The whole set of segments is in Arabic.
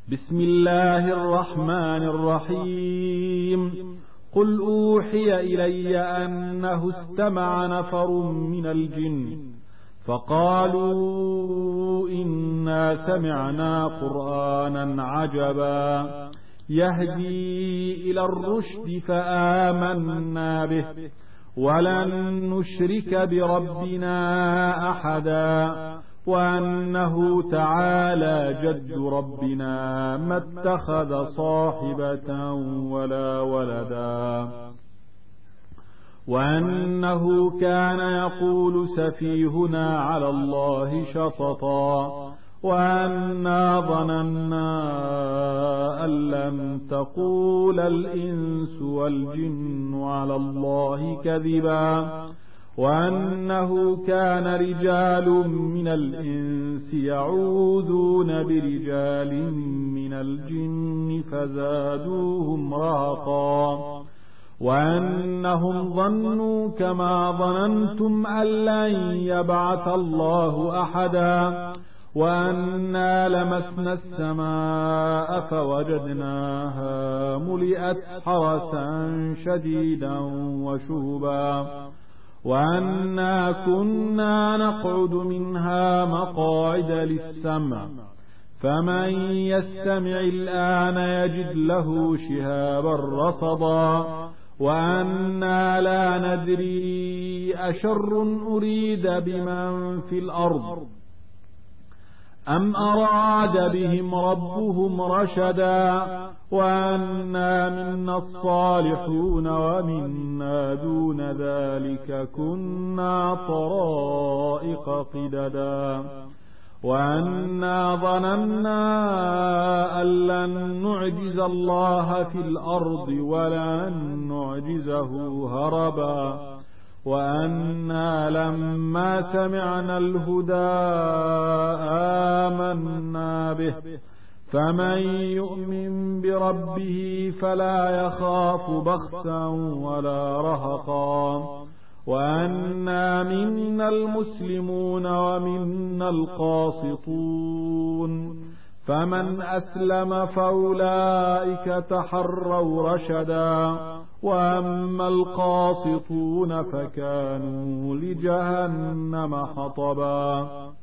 بسم الله الرحمن الرحيم قل أوحي إلي أنه استمع نفر من الجن فقالوا إنا سمعنا قرآنا عجبا يهدي إلى الرشد فآمنا به ولن نشرك بربنا أحدا وأنه تعالى جد ربنا ما اتخذ صاحبة ولا ولدا وأنه كان يقول سفيهنا على الله شططا وأنا ظننا أن لن تقول الإنس والجن على الله كذبا وأنه كان رجال من الإنس يعوذون برجال من الجن فزادوهم رهقا وأنهم ظنوا كما ظننتم أن لن يبعث الله أحدا وأنا لمسنا السماء فوجدناها ملئت حرسا شديدا وشهبا وأنا كنا نقعد منها مقاعد للسمع فمن يستمع الآن يجد له شهابا رصدا وأنا لا ندري أشر أريد بمن في الأرض أم أراد بهم ربهم رشدا وأنا منا الصالحون ومنا دون ذلك كنا طرائق قددا وأنا ظننا أن لن نعجز الله في الأرض ولن نعجزه هربا وأنا لما سمعنا الهدى آمنا به فمن يؤمن بربه فلا يخاف بخسا ولا رهقا وأنا منا المسلمون ومنا القاسطون فمن أسلم فأولئك تحروا رشدا وأما القاسطون فكانوا لجهنم حطبا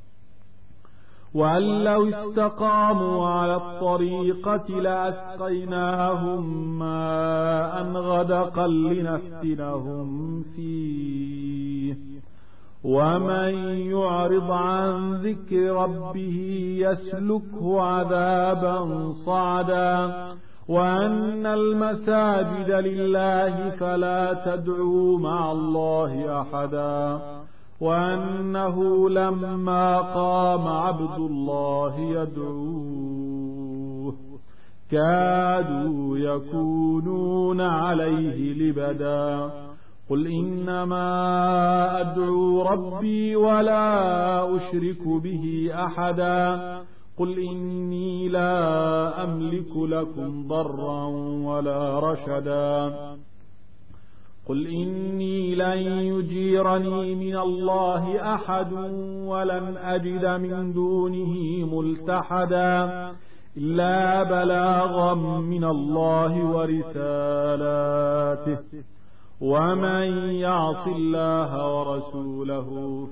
وأن لو استقاموا على الطريقة لأسقيناهم ماء غدقا لنفتنهم فيه ومن يعرض عن ذكر ربه يسلكه عذابا صعدا وأن المساجد لله فلا تدعوا مع الله أحدا وأنه لما قام عبد الله يدعوه كادوا يكونون عليه لبدا قل إنما أدعو ربي ولا أشرك به أحدا قل إني لا أملك لكم ضرا ولا رشدا قل إني لن يجيرني من الله أحد ولن أجد من دونه ملتحدا إلا بلاغا من الله ورسالاته ومن يعص الله ورسوله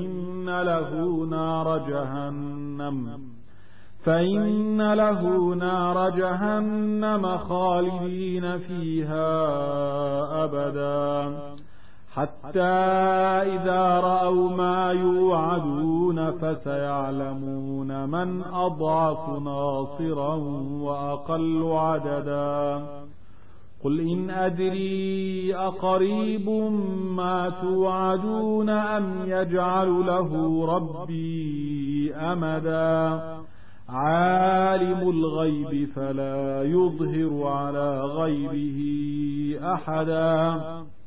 فإن له نار جهنم خالدين فيها أبدا حتى إذا رأوا ما يوعدون فسيعلمون من أضعف ناصرا وأقل عددا قل إن أدري أقريب ما توعدون أم يجعل له ربي أمدا عالم الغيب فلا يظهر على غيبه أحدا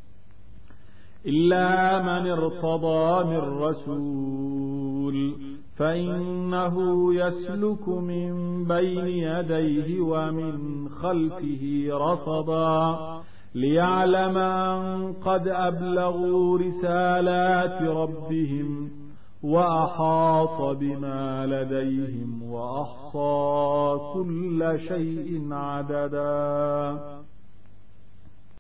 إلا من ارتضى من رسول فإنه يسلك من بين يديه ومن خلفه رصدا ليعلم أن قد أبلغوا رسالات ربهم وأحاط بما لديهم وأحصى كل شيء عددا.